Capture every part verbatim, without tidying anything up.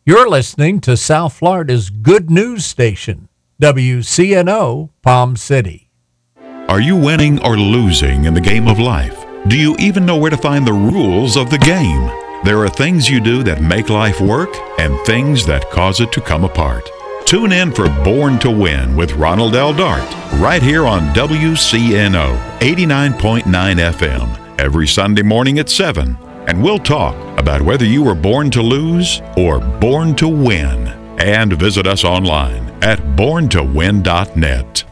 You're listening to South Florida's good news station, W C N O Palm City. Are you winning or losing in the game of life? Do you even know where to find the rules of the game? There are things you do that make life work and things that cause it to come apart. Tune in for Born to Win with Ronald L. Dart, right here on W C N O eighty-nine point nine F M, every Sunday morning at seven. And we'll talk about whether you were born to lose or born to win. And visit us online at born to win dot net.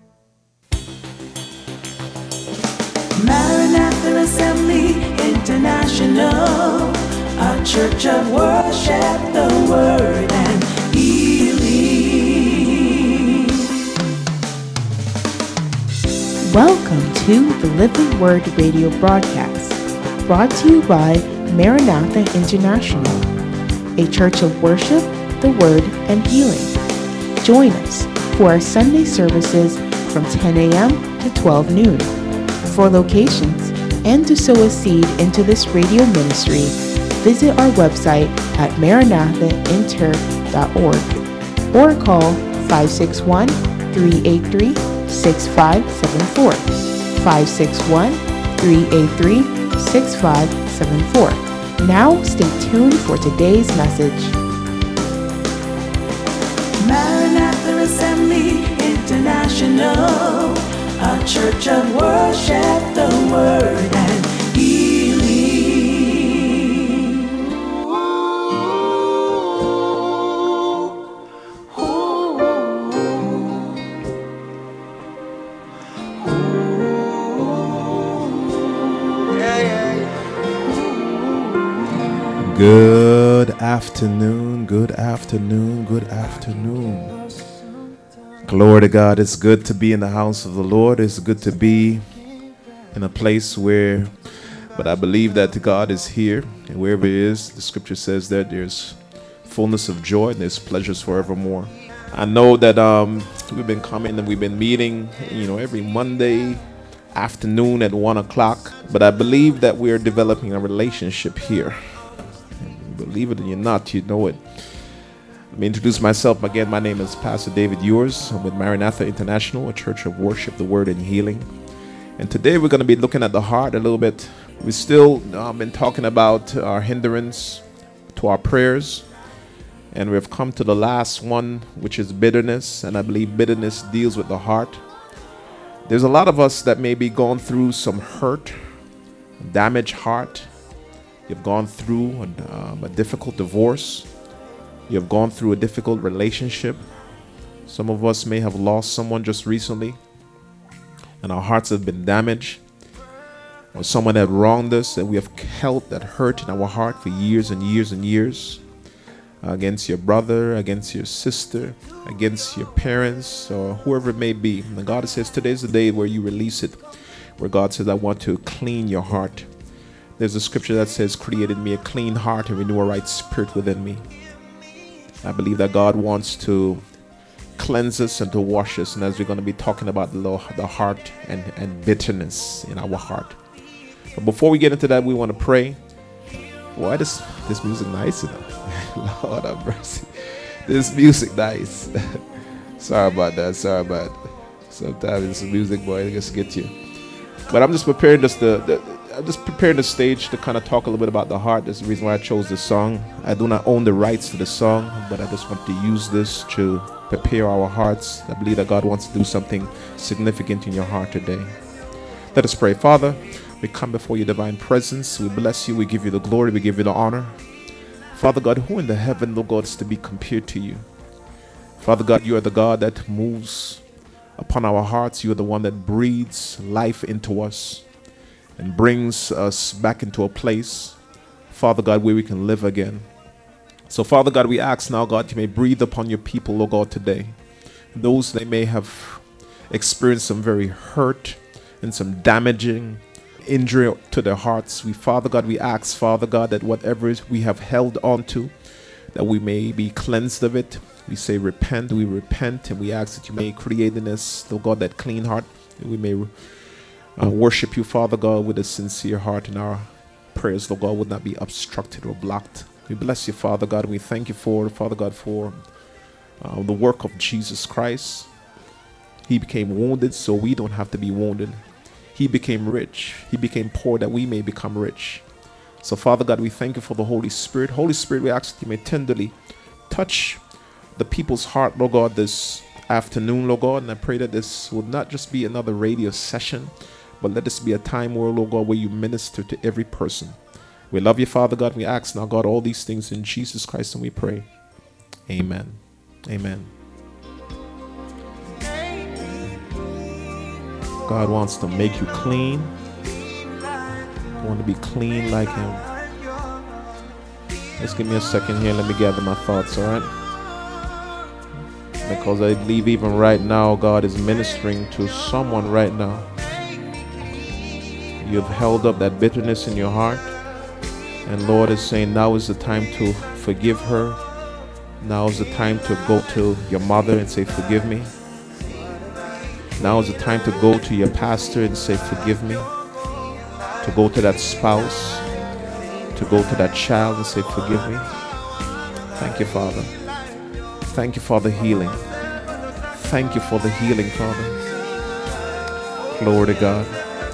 Maranatha Assembly International, a church of worship, the word and healing. Welcome to the Living Word radio broadcast, brought to you by Maranatha International, a church of worship, the word, and healing. Join us for our Sunday services from ten a.m. to twelve noon. For locations and to sow a seed into this radio ministry, visit our website at maranatha inter dot org or call five six one, three eight three, six five seven four, five six one, three eight three, six five seven four. Now stay tuned for today's message. Maranatha Assembly International, a church of worship, the word and healing. Ooh, ooh, ooh. Yeah, yeah, yeah. Good afternoon, good afternoon, good afternoon. Glory to God. It's good to be in the house of the Lord. It's good to be in a place where, but I believe that God is here, and wherever He is, the scripture says that there's fullness of joy and there's pleasures forevermore. I know that um, we've been coming and we've been meeting, you know, every Monday afternoon at one o'clock, but I believe that we are developing a relationship here. And believe it or not, you know it. Let me introduce myself again. My name is Pastor David Ewers. I'm with Maranatha International, a church of worship, the word, and healing. And today we're going to be looking at the heart a little bit. We've still uh, been talking about our hindrance to our prayers. And we've come to the last one, which is bitterness. And I believe bitterness deals with the heart. There's a lot of us that may be going through some hurt, damaged heart. You've gone through a, um, a difficult divorce. You have gone through a difficult relationship. Some of us may have lost someone just recently, and our hearts have been damaged. Or someone that wronged us, and we have held that hurt in our heart for years and years and years. Against your brother, against your sister, against your parents, or whoever it may be. And God says today's the day where you release it, where God says, I want to clean your heart. There's a scripture that says, create in me a clean heart and renew a right spirit within me. I believe that God wants to cleanse us and to wash us. And as we're going to be talking about the, the heart and, and bitterness in our heart. But before we get into that, we want to pray. Why does this music nice enough? Lord have mercy. This music nice. Sorry about that. Sorry about it. Sometimes it's music, boy, it just get you. But I'm just preparing just the, the I'm just preparing the stage to kind of talk a little bit about the heart. That's the reason why I chose this song. I do not own the rights to the song, but I just want to use this to prepare our hearts. I believe that God wants to do something significant in your heart today. Let us pray. Father, we come before your divine presence. We bless you. We give you the glory. We give you the honor. Father God, who in the heaven, Lord God, is to be compared to you? Father God, you are the God that moves upon our hearts. You are the one that breathes life into us and brings us back into a place, Father God, where we can live again. So, Father God, we ask now, God, you may breathe upon your people, Lord God, today. Those they may have experienced some very hurt and some damaging injury to their hearts. We, Father God, we ask, Father God, that whatever we have held on to, that we may be cleansed of it. We say repent, we repent, and we ask that you may create in us, Lord God, that clean heart, that we may uh, worship you, Father God, with a sincere heart, and our prayers, Lord God, would not be obstructed or blocked. We bless you, Father God. We thank you for, Father God, for uh, the work of Jesus Christ. He became wounded so we don't have to be wounded. He became rich. He became poor that we may become rich. So, Father God, we thank you for the Holy Spirit. Holy Spirit, we ask that you may tenderly touch the people's heart, Lord God, this afternoon, Lord God. And I pray that this will not just be another radio session, but let this be a time where, Lord God, where you minister to every person. We love you, Father God. We ask now, God, all these things in Jesus Christ, and we pray. Amen. Amen. God wants to make you clean. You want to be clean like him. Just give me a second here. Let me gather my thoughts, all right? Because I believe even right now, God is ministering to someone right now. You've held up that bitterness in your heart. And Lord is saying, now is the time to forgive her. Now is the time to go to your mother and say, forgive me. Now is the time to go to your pastor and say, forgive me. To go to that spouse, to go to that child and say, forgive me. Thank you, Father. Thank you for the healing. Thank you for the healing, Father. Glory to God.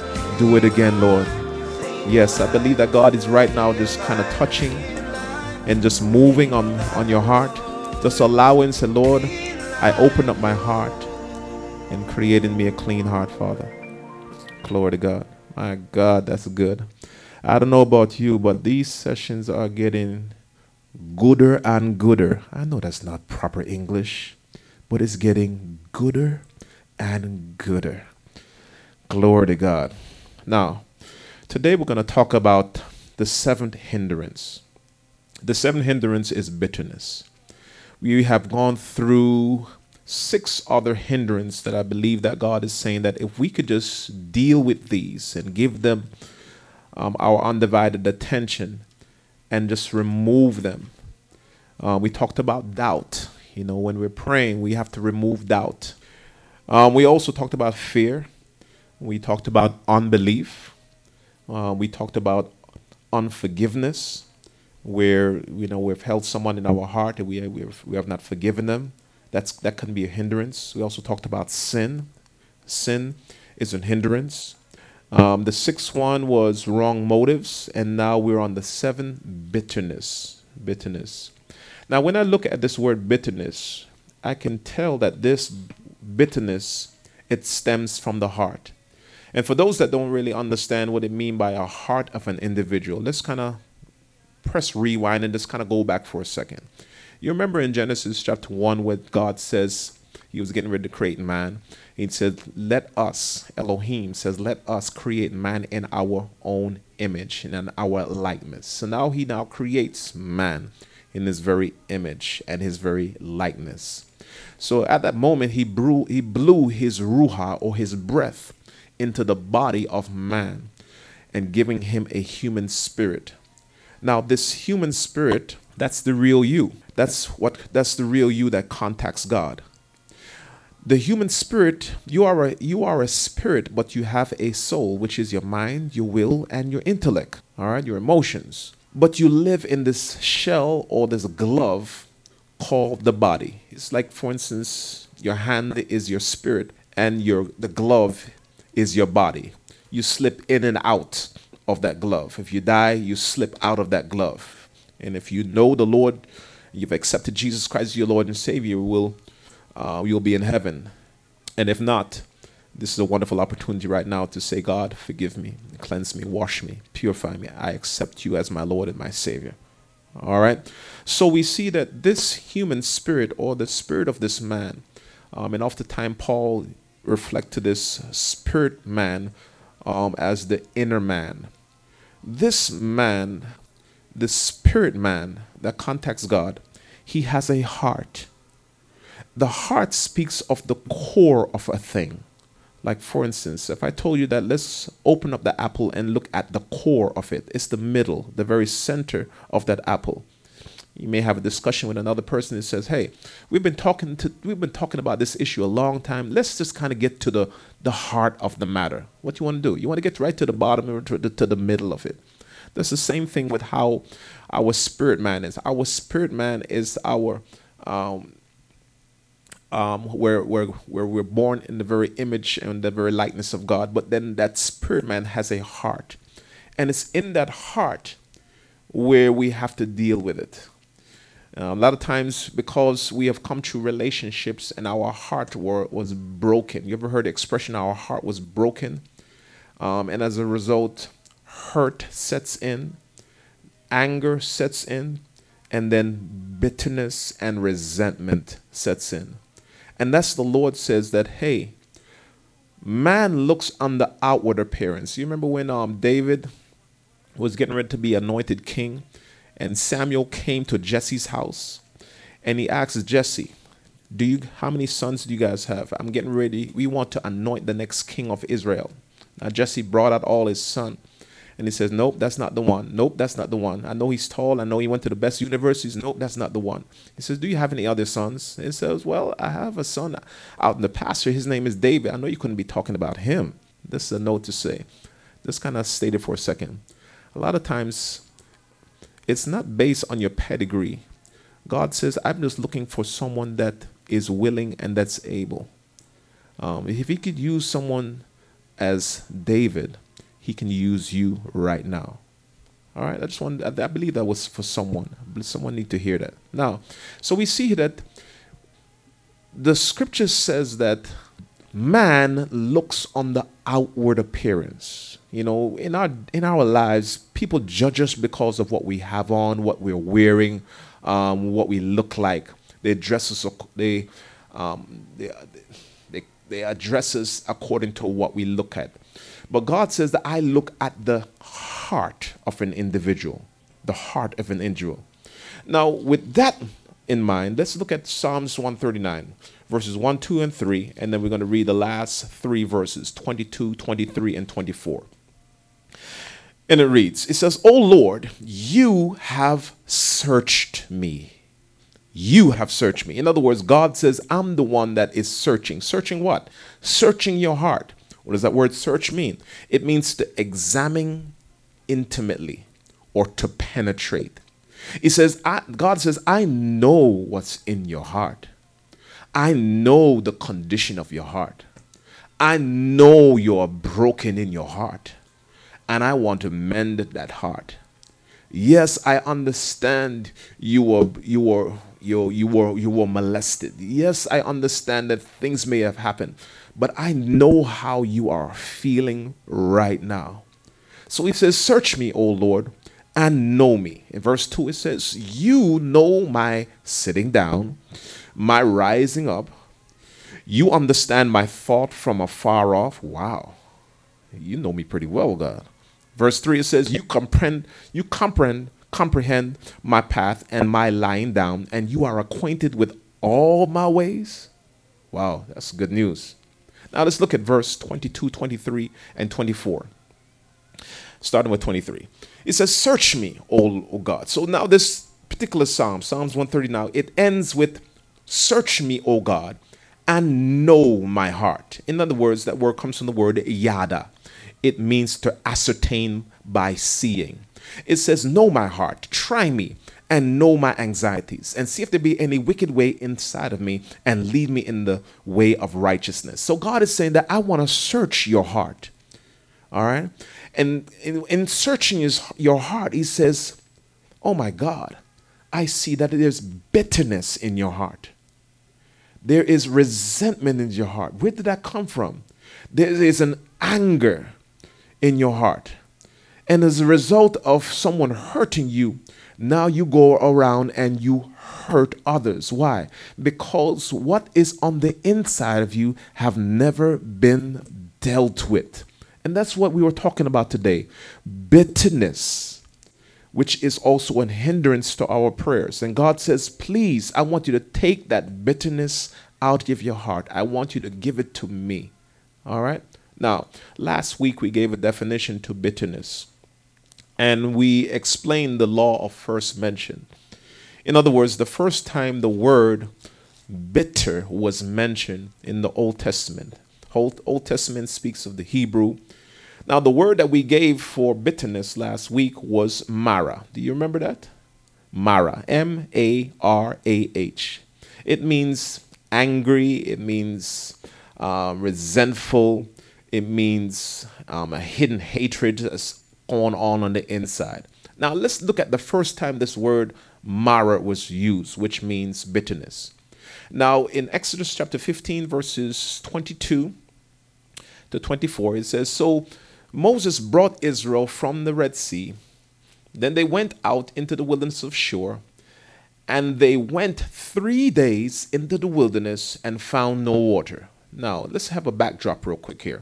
Do it again, Lord. Yes, I believe that God is right now just kind of touching and just moving on, on your heart. Just allowing, say, Lord, I open up my heart and create in me a clean heart, Father. Glory to God. My God, that's good. I don't know about you, but these sessions are getting gooder and gooder. I know that's not proper English, but it's getting gooder and gooder. Glory to God. Now, today we're going to talk about the seventh hindrance. The seventh hindrance is bitterness. We have gone through six other hindrances that I believe that God is saying that if we could just deal with these and give them um, our undivided attention and just remove them. Uh, we talked about doubt. You know, when we're praying, we have to remove doubt. Um, we also talked about fear. We talked about unbelief. Uh, we talked about unforgiveness, where, you know, we've held someone in our heart and we, we, have, we have not forgiven them. That's, that can be a hindrance. We also talked about sin. Sin is a hindrance. Um, the sixth one was wrong motives. And now we're on the seven, bitterness. Bitterness. Now, when I look at this word bitterness, I can tell that this bitterness, it stems from the heart. And for those that don't really understand what it means by a heart of an individual, let's kind of press rewind and just kind of go back for a second. You remember in Genesis chapter one where God says he was getting ready to create man. He said, let us, Elohim says, let us create man in our own image and in our likeness. So now he now creates man in his very image and his very likeness. So at that moment, he blew, he blew his ruha or his breath into the body of man and giving him a human spirit. Now, this human spirit, that's the real you. That's what that's the real you that contacts God. The human spirit, you are a you are a spirit, but you have a soul, which is your mind, your will, and your intellect. All right, your emotions. But you live in this shell or this glove called the body. It's like, for instance, your hand is your spirit and your the glove is your body. You slip in and out of that glove. If you die, you slip out of that glove. And if you know the Lord, you've accepted Jesus Christ as your Lord and Savior, will uh, you'll be in heaven. And if not, this is a wonderful opportunity right now to say, God, forgive me, cleanse me, wash me, purify me. I accept you as my Lord and my Savior. All right. So we see that this human spirit or the spirit of this man, um, and oftentimes Paul reflect to this spirit man um, as the inner man. This man, the spirit man that contacts God, he has a heart. The heart speaks of the core of a thing. Like, for instance, if I told you that let's open up the apple and look at the core of it, it's the middle, the very center of that apple. You may have a discussion with another person that says, hey, we've been talking to we've been talking about this issue a long time. Let's just kind of get to the, the heart of the matter. What do you want to do? You want to get right to the bottom or to the, to the middle of it. That's the same thing with how our spirit man is. Our spirit man is our um, um, where where where we're born in the very image and the very likeness of God. But then that spirit man has a heart, and it's in that heart where we have to deal with it. Uh, a lot of times, because we have come through relationships and our heart were, was broken. You ever heard the expression, our heart was broken? Um, and as a result, hurt sets in, anger sets in, and then bitterness and resentment sets in. And that's the Lord says that, hey, man looks on the outward appearance. You remember when um, David was getting ready to be anointed king, and Samuel came to Jesse's house, and he asks Jesse, "Do you? How many sons do you guys have? I'm getting ready. We want to anoint the next king of Israel." Now Jesse brought out all his son, and he says, "Nope, that's not the one. Nope, that's not the one. I know he's tall. I know he went to the best universities. Nope, that's not the one." He says, "Do you have any other sons?" He says, "Well, I have a son out in the pasture. His name is David." I know you couldn't be talking about him. This is a note to say. Just kind of state it for a second. A lot of times, it's not based on your pedigree. God says, I'm just looking for someone that is willing and that's able. Um, if he could use someone as David, he can use you right now. All right, I just want, I, I believe that was for someone. Someone need to hear that. Now, so we see that the scripture says that man looks on the outward appearance. You know, in our in our lives, people judge us because of what we have on, what we're wearing, um, what we look like. They dress us, they, um, they, they, they address us according to what we look at. But God says that I look at the heart of an individual, the heart of an individual. Now, with that in mind, let's look at Psalms one thirty-nine, verses one, two, and three, and then we're going to read the last three verses, twenty-two, twenty-three, and twenty-four. And it reads, it says, "O Lord, you have searched me. You have searched me." In other words, God says, I'm the one that is searching. Searching what? Searching your heart. What does that word search mean? It means to examine intimately or to penetrate. It says, I, God says, I know what's in your heart. I know the condition of your heart. I know you're broken in your heart. And I want to mend that heart. Yes, I understand you were you were you you were you were molested. Yes, I understand that things may have happened, but I know how you are feeling right now. So he says, "Search me, O Lord, and know me." In verse two, it says, "You know my sitting down, my rising up. You understand my thought from afar off." Wow, you know me pretty well, God. Verse three, it says, you comprehend, you comprehend, comprehend my path and my lying down, and you are acquainted with all my ways. Wow, that's good news. Now let's look at verse twenty-two, twenty-three, and twenty-four. Starting with twenty-three. It says, "Search me, O, o God." So now this particular psalm, Psalms one thirty now, it ends with, "Search me, O God, and know my heart." In other words, that word comes from the word yada. It means to ascertain by seeing. It says, "Know my heart, try me, and know my anxieties, and see if there be any wicked way inside of me, and lead me in the way of righteousness." So God is saying that I want to search your heart. All right. And in, in searching his, your heart, he says, oh my God, I see that there's bitterness in your heart. There is resentment in your heart. Where did that come from? There is an anger in your heart. And as a result of someone hurting you, now you go around and you hurt others. Why? Because what is on the inside of you have never been dealt with. And that's what we were talking about today. Bitterness, which is also a hindrance to our prayers. And God says, please, I want you to take that bitterness out of your heart. I want you to give it to me. All right. Now, last week we gave a definition to bitterness. And we explained the law of first mention. In other words, the first time the word bitter was mentioned in the Old Testament. Old, Old Testament speaks of the Hebrew. Now, the word that we gave for bitterness last week was Mara. Do you remember that? Mara, M A R A H. It means angry, it means uh, resentful, it means um, a hidden hatred that's going on on the inside. Now, let's look at the first time this word Mara was used, which means bitterness. Now, in Exodus chapter fifteen, verses twenty-two to twenty-four, it says, So Moses brought Israel from the Red Sea. Then they went out into the wilderness of Shur, and they went three days into the wilderness and found no water. Now, let's have a backdrop real quick here.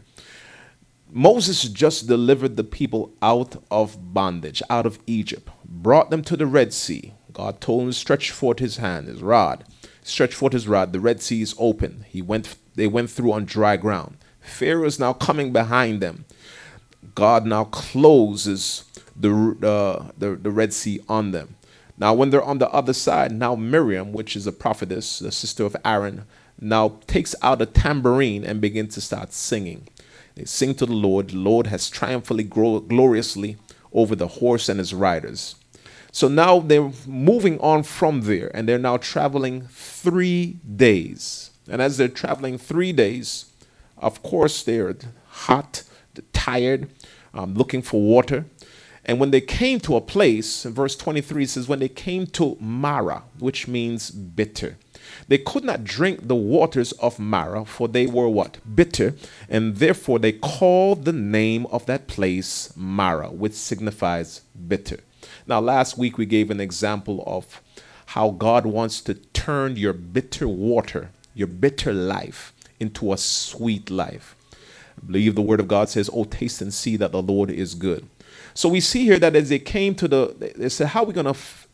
Moses just delivered the people out of bondage, out of Egypt, brought them to the Red Sea. God told him to stretch forth his hand, his rod. Stretch forth his rod. The Red Sea is open. He went, they went through on dry ground. Pharaoh is now coming behind them. God now closes the, uh, the, the Red Sea on them. Now, when they're on the other side, now Miriam, which is a prophetess, the sister of Aaron, now takes out a tambourine and begins to start singing. They sing to the Lord. The Lord has triumphantly, grow, gloriously over the horse and his riders. So now they're moving on from there, and they're now traveling three days. And as they're traveling three days, of course, they're hot, they're tired, um, looking for water. And when they came to a place, in verse twenty-three says, when they came to Mara, which means bitter, they could not drink the waters of Mara, for they were what? Bitter. And therefore they called the name of that place Mara, which signifies bitter. Now, last week we gave an example of how God wants to turn your bitter water, your bitter life, into a sweet life. I believe the word of God says, oh, taste and see that the Lord is good. So we see here that as they came to the, they said, how are we going to f-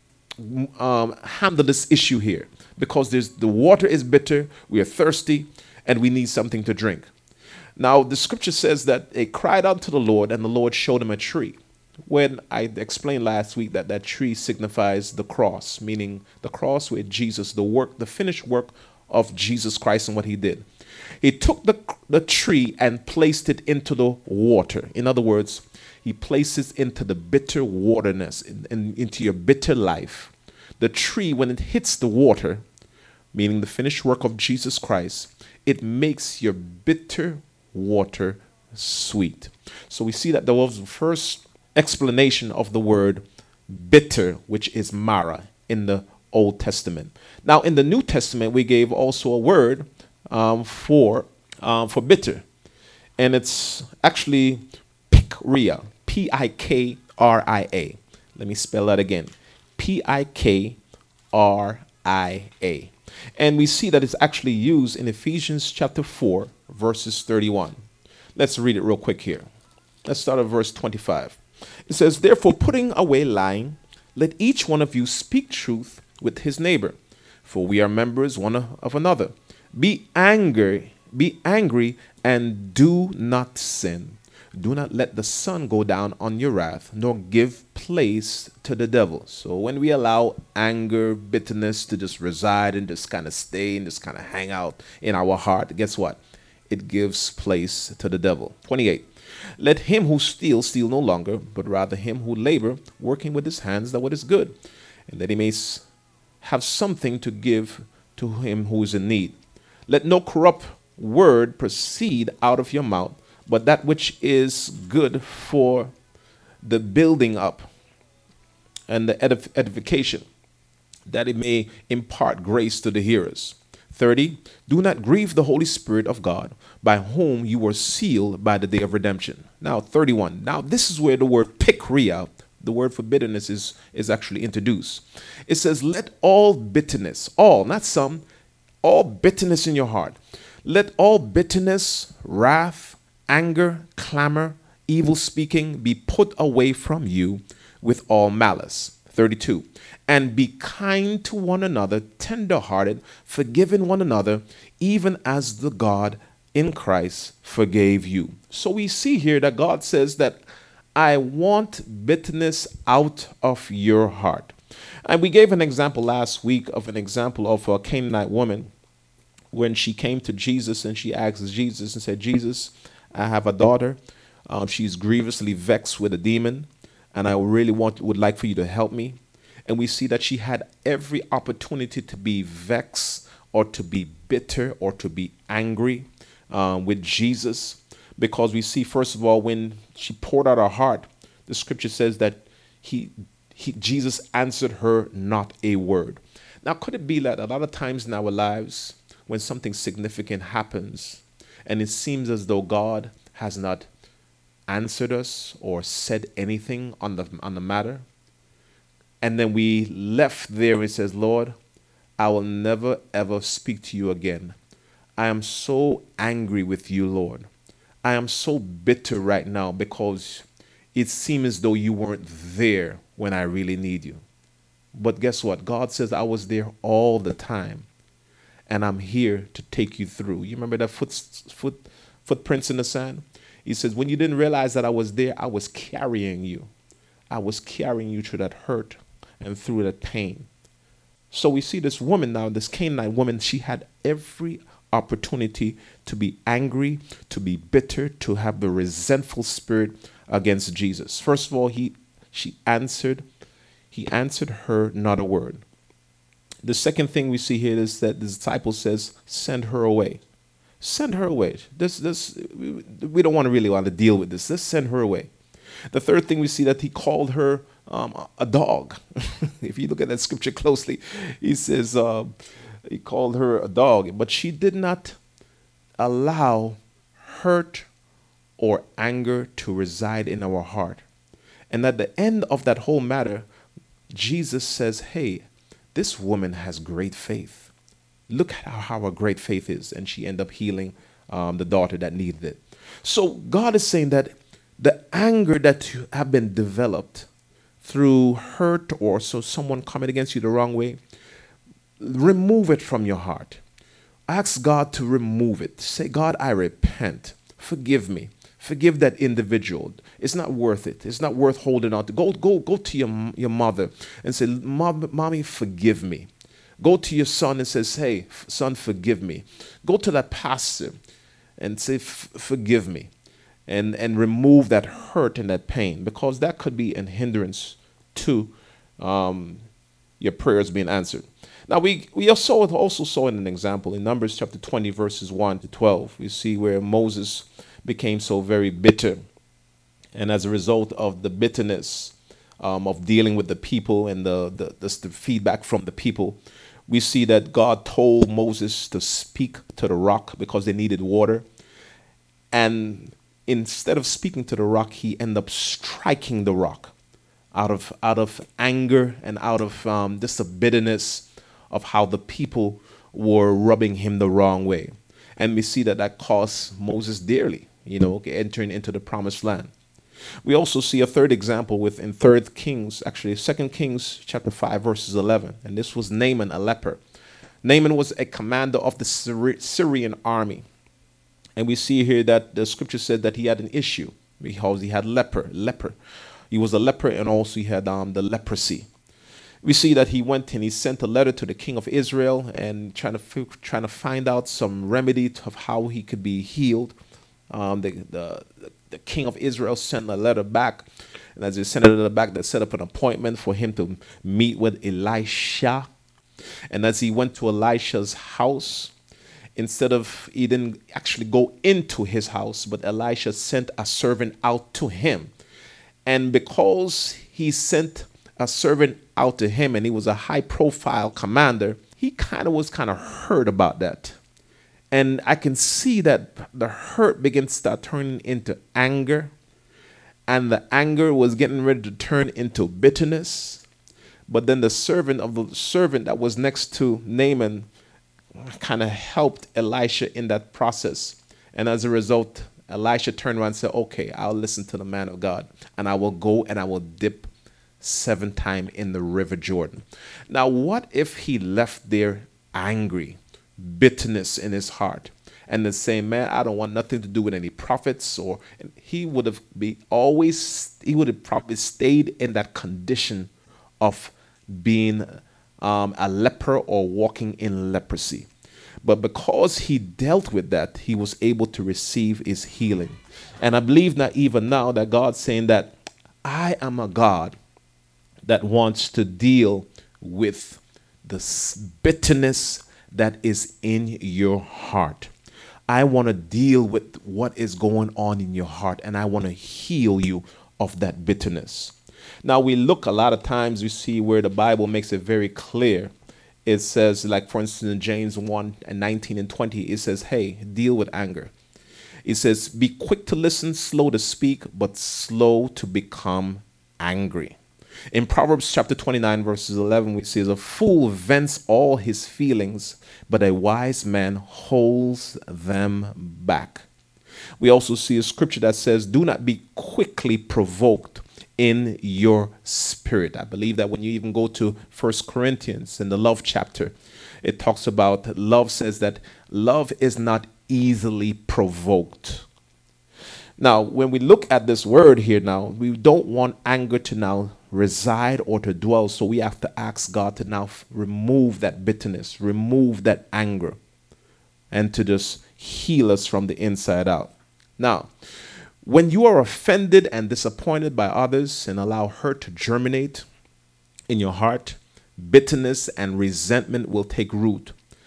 um, handle this issue here? Because there's, the water is bitter, we are thirsty, and we need something to drink. Now, the scripture says that they cried out to the Lord, and the Lord showed them a tree. When I explained last week that that tree signifies the cross, meaning the cross with Jesus, the work, the finished work of Jesus Christ and what he did. He took the, the tree and placed it into the water. In other words, he places into the bitter waterness, in, in, into your bitter life. The tree, when it hits the water, meaning the finished work of Jesus Christ, it makes your bitter water sweet. So we see that there was the first explanation of the word bitter, which is Mara, in the Old Testament. Now, in the New Testament, we gave also a word um, for, um, for bitter. And it's actually pikria. P I K R I A. Let me spell that again. P I K R I A. And we see that it's actually used in Ephesians chapter four, verses thirty-one. Let's read it real quick here. Let's start at verse twenty-five. It says, therefore, putting away lying, let each one of you speak truth with his neighbor, for we are members one of another. Be angry, be angry, and do not sin. Do not let the sun go down on your wrath, nor give place to the devil. So when we allow anger, bitterness to just reside and just kind of stay and just kind of hang out in our heart, guess what? It gives place to the devil. twenty-eight. Let him who steals steal no longer, but rather him who labor, working with his hands that what is good, and that he may have something to give to him who is in need. Let no corrupt word proceed out of your mouth, but that which is good for the building up and the edif- edification, that it may impart grace to the hearers. thirty. Do not grieve the Holy Spirit of God, by whom you were sealed by the day of redemption. Now, thirty-one. Now, this is where the word pikria, the word for bitterness, is, is actually introduced. It says, let all bitterness, all, not some, all bitterness in your heart. Let all bitterness, wrath, anger, clamor, evil speaking be put away from you with all malice. thirty-two. And be kind to one another, tender-hearted, forgiving one another, even as the God in Christ forgave you. So we see here that God says that I want bitterness out of your heart. And we gave an example last week of an example of a Canaanite woman when she came to Jesus and she asked Jesus and said, Jesus, I have a daughter. Um, she's grievously vexed with a demon, and I really want would like for you to help me. And we see that she had every opportunity to be vexed or to be bitter or to be angry um, with Jesus, because we see, first of all, when she poured out her heart, the scripture says that he, he Jesus answered her not a word. Now, could it be that a lot of times in our lives, when something significant happens and it seems as though God has not answered us or said anything on the on the matter, and then we left there and it says, Lord, I will never ever speak to you again. I am so angry with you, Lord. I am so bitter right now because it seems as though you weren't there when I really need you. But guess what? God says I was there all the time, and I'm here to take you through. You remember that foot, foot, footprints in the sand? He says, when you didn't realize that I was there, I was carrying you. I was carrying you through that hurt and through that pain. So we see this woman now, this Canaanite woman, she had every opportunity to be angry, to be bitter, to have the resentful spirit against Jesus. First of all, he she answered, he answered her not a word. The second thing we see here is that the disciple says, send her away. Send her away. This, this, we don't want to really want to deal with this. Let's send her away. The third thing we see that he called her um, a dog. If you look at that scripture closely, he says uh, he called her a dog, but she did not allow hurt or anger to reside in our heart. And at the end of that whole matter, Jesus says, hey, this woman has great faith. Look at how, how her great faith is. And she ended up healing um, the daughter that needed it. So God is saying that the anger that you have been developed through hurt or so someone coming against you the wrong way, remove it from your heart. Ask God to remove it. Say, God, I repent. Forgive me. Forgive that individual. It's not worth it. It's not worth holding on to. Go, go, go to your, your mother and say, Mom, Mommy, forgive me. Go to your son and says, hey, son, forgive me. Go to that pastor and say, forgive me. And, and remove that hurt and that pain, because that could be a hindrance to um, your prayers being answered. Now, we, we also, also saw in an example in Numbers chapter twenty, verses one to twelve. We see where Moses became so very bitter. And as a result of the bitterness um, of dealing with the people and the, the, the, the feedback from the people, we see that God told Moses to speak to the rock because they needed water. And instead of speaking to the rock, he ended up striking the rock out of, out of anger and out of um, just a bitterness of how the people were rubbing him the wrong way. And we see that that cost Moses dearly, you know, entering into the promised land. We also see a third example within Third Kings, actually Second Kings chapter five, verses eleven. And this was Naaman, a leper. Naaman was a commander of the Syrian army. And we see here that the scripture said that he had an issue because he had leper, leper. He was a leper, and also he had um, the leprosy. We see that he went and he sent a letter to the king of Israel and trying to trying to find out some remedy of how he could be healed. Um, the, the the king of Israel sent a letter back, and as he sent a letter back, they set up an appointment for him to meet with Elisha. And as he went to Elisha's house, instead of, he didn't actually go into his house, but Elisha sent a servant out to him. And because he sent a servant out to him and he was a high profile commander, he kind of was kind of hurt about that. And I can see that the hurt began to start turning into anger, and the anger was getting ready to turn into bitterness. But then the servant of the servant that was next to Naaman kind of helped Elisha in that process. And as a result, Elisha turned around and said, okay, I'll listen to the man of God, and I will go and I will dip seven times in the river Jordan. Now, what if he left there angry, bitterness in his heart, and then saying, man, I don't want nothing to do with any prophets? Or and he would have be always, he would have probably stayed in that condition of being um, a leper or walking in leprosy. But because he dealt with that, he was able to receive his healing. And I believe that even now that God's saying that I am a God that wants to deal with the bitterness that is in your heart. I want to deal with what is going on in your heart, and I want to heal you of that bitterness. Now, we look a lot of times, we see where the Bible makes it very clear. It says, like, for instance, in James one and nineteen and twenty, it says, hey, deal with anger. It says, be quick to listen, slow to speak, but slow to become angry. In Proverbs chapter twenty-nine, verses eleven, we see, a fool vents all his feelings, but a wise man holds them back. We also see a scripture that says, do not be quickly provoked in your spirit. I believe that when you even go to First Corinthians in the love chapter, it talks about love, says that love is not easily provoked. Now, when we look at this word here now, we don't want anger to now reside or to dwell. So we have to ask God to now f- remove that bitterness, remove that anger, and to just heal us from the inside out. Now, when you are offended and disappointed by others and allow hurt to germinate in your heart, bitterness and resentment will take root.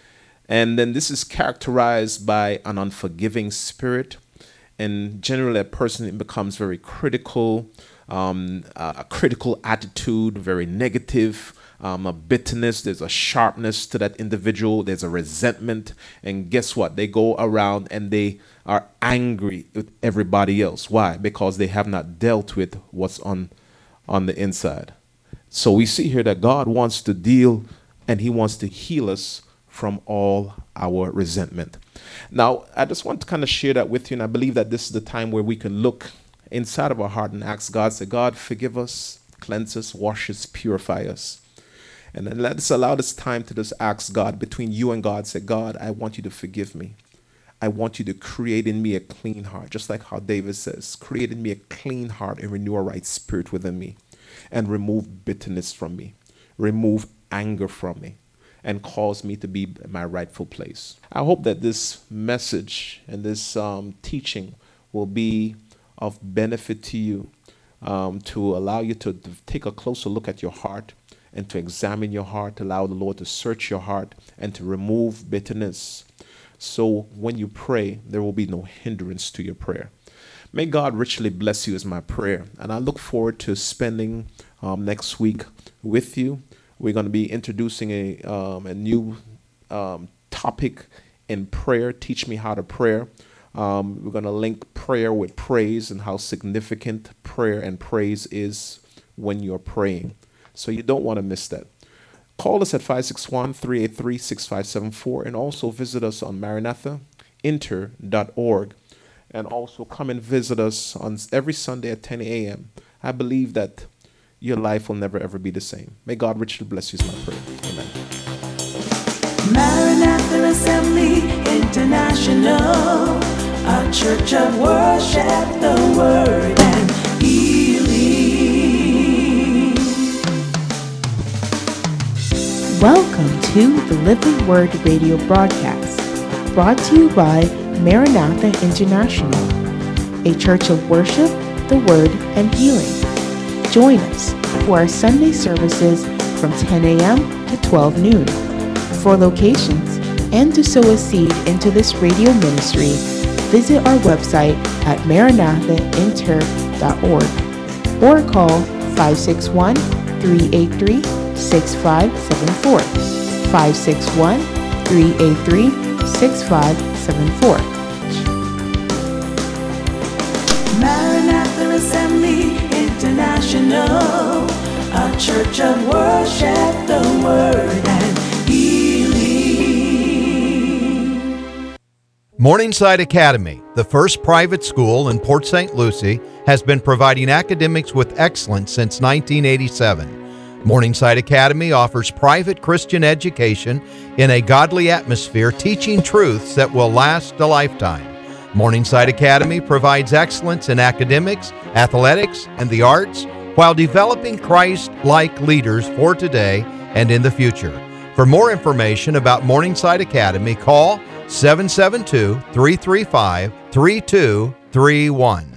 And then this is characterized by an unforgiving spirit. And generally, a person becomes very critical, um, a critical attitude, very negative, um, a bitterness. There's a sharpness to that individual. There's a resentment. And guess what? They go around and they are angry with everybody else. Why? Because they have not dealt with what's on, on the inside. So we see here that God wants to deal and he wants to heal us from all our resentment. Now, I just want to kind of share that with you, and I believe that this is the time where we can look inside of our heart and ask God, say, God, forgive us, cleanse us, wash us, purify us. And then let's allow this time to just ask God, between you and God, say, God, I want you to forgive me. I want you to create in me a clean heart, just like how David says, create in me a clean heart and renew a right spirit within me, and remove bitterness from me, remove anger from me, and cause me to be in my rightful place. I hope that this message and this um, teaching will be of benefit to you, um, to allow you to, to take a closer look at your heart and to examine your heart, allow the Lord to search your heart and to remove bitterness. So when you pray, there will be no hindrance to your prayer. May God richly bless you is my prayer. And I look forward to spending um, next week with you. We're going to be introducing a um, a new um, topic in prayer. Teach me how to pray. Um, we're going to link prayer with praise and how significant prayer and praise is when you're praying. So you don't want to miss that. Call us at five six one, three eight three, six five seven four and also visit us on maranatha inter dot org. And also come and visit us on every Sunday at ten a.m. I believe that your life will never ever be the same. May God richly bless you is my prayer. Amen. Maranatha Assembly International, a church of worship, the word and healing. Welcome to the Living Word radio broadcast, brought to you by Maranatha International, a church of worship, the word and healing. Join us for our Sunday services from ten a.m. to twelve noon. For locations and to sow a seed into this radio ministry, visit our website at maranatha inter dot org or call five six one, three eight three, six five seven four, five six one, three eight three, six five seven four. Maranatha Assembly International, a church of worship, the word and healing. Morningside Academy, the first private school in Port Saint Lucie, has been providing academics with excellence since nineteen eighty-seven. Morningside Academy offers private Christian education in a godly atmosphere, teaching truths that will last a lifetime. Morningside Academy provides excellence in academics, athletics, and the arts while developing Christ-like leaders for today and in the future. For more information about Morningside Academy, call seven seven two, three three five, three two three one.